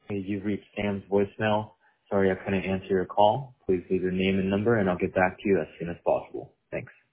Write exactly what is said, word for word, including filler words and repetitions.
You've reached Sam's voicemail. Sorry I couldn't answer your call. Please leave your name and number and I'll get back to you as soon as possible. Thanks.